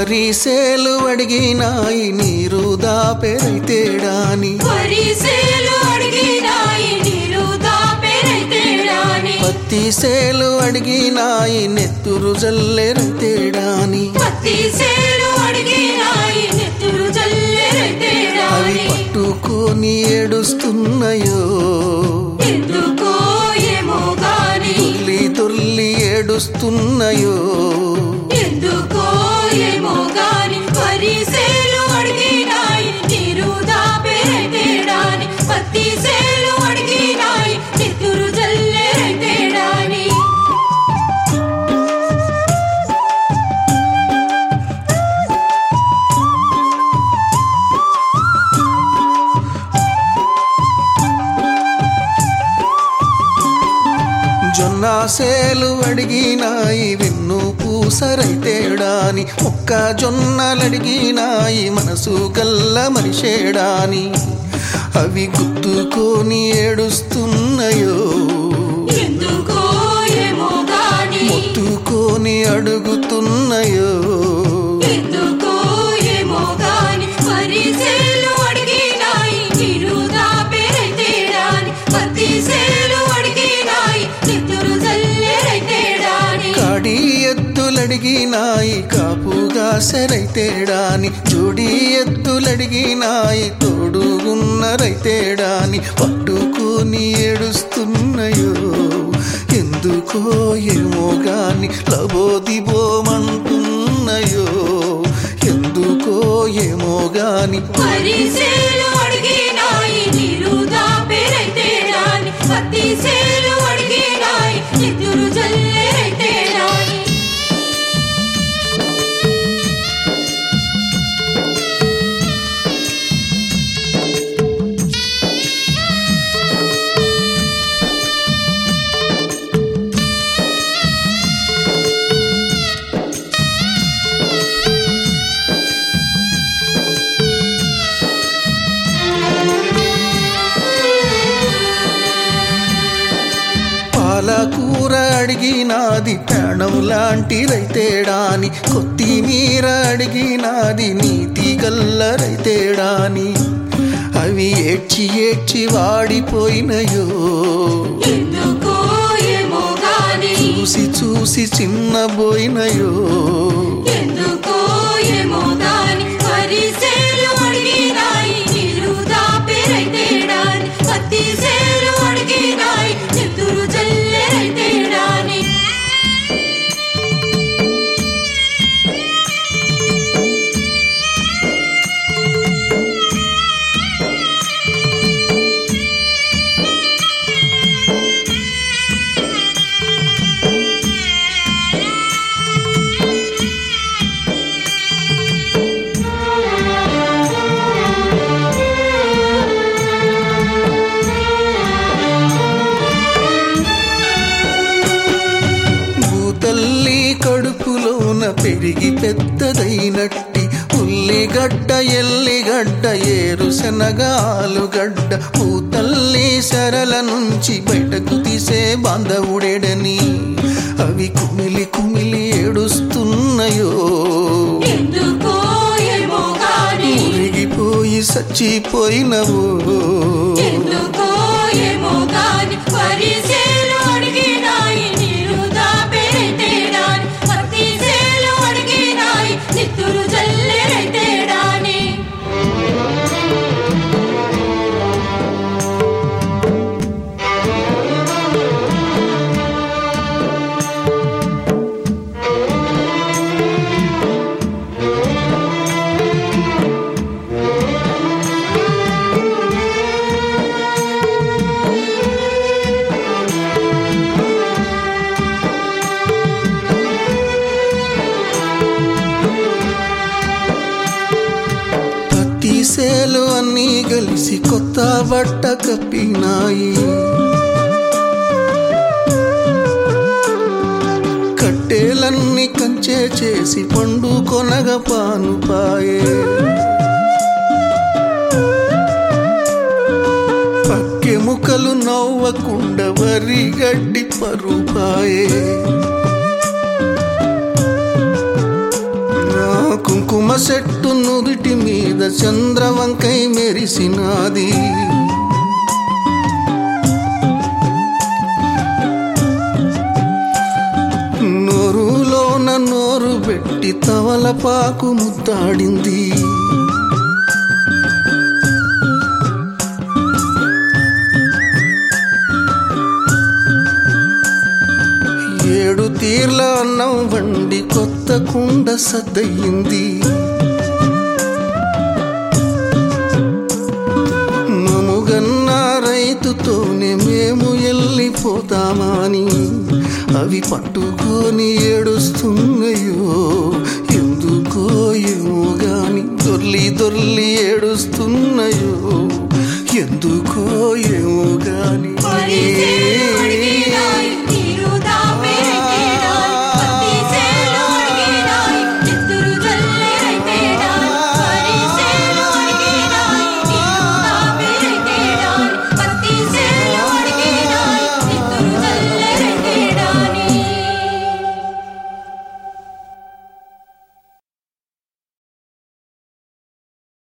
వరిసేలు అడిగినాయి నీరు దాపెరైతేడాని పత్తి సేలు అడిగినాయి నెత్తురు జల్లెరైతేడాని అవి పట్టుకొని ఏడుస్తున్నాయో తుల్లి తుల్లి ఏడుస్తున్నాయో జొన్న సేలు అడిగినాయి వెన్ను పూసరైతేడాని మొక్కజొన్నలడిగినాయి మనసు గల్ల మనిషేడాని అవి గుద్దుకొని ఏడుస్తున్నాయో మొత్తుకొని అడుగుతున్నాయో కాడి ఎద్దులడిగినాయి కాపుగా సరైతేడాని జోడి ఎద్దులడిగినాయి తోడుగున్నరైతేడాని పట్టుకొని ఏడుస్తున్నాయో ఎందుకో ఏమో గాని లబోదిబోమంటున్నాయో ఎందుకో ఏమో గాని పాలకూర అడిగినాది ప్రాణం లాంటి రైతేడాని కొత్తిమీర అడిగినాది నీతి గల్ల రైతేడాని అవి ఏడ్చి ఏడ్చి వాడిపోయినయో చూసి చూసి చిన్నబోయినయో తల్లి కడుపులోన పెరిగి పెద్దదైనట్టి ఉల్లిగడ్డ ఎల్లిగడ్డ ఏరుశనగ ఆలుగడ్డ పూతల్లి సరల నుంచి బయటకు తీసే బాంధవుడేడని అవి కుమిలి కుమిలి ఏడుస్తున్నాయో మురిగిపోయి చచ్చిపోయినవో సేలు అన్నీ కలిసి కొత్త బట్ట కప్పినాయి కట్టెలన్నీ కంచే చేసి పండు కొనగ పానుపాయే పక్కె ముక్కలు నవ్వకుండ వరి గడ్డి పరుపాయే చంద్రవంకై మెరిసినాది. నోరులోన నోరు పెట్టి తవలపాకు ముద్దాడింది. ఏడు తీర్ల అన్నం వండి కొత్త కుండ సద్దయింది. మముగన్న రైతుతోనే మేము వెళ్ళిపోతామని అవి పట్టుకొని ఏడుస్తున్నాయో ఎందుకో ఏమో గాని. దొర్లి దొర్లి ఏడుస్తున్నాయో ఎందుకో ఏమో గాని.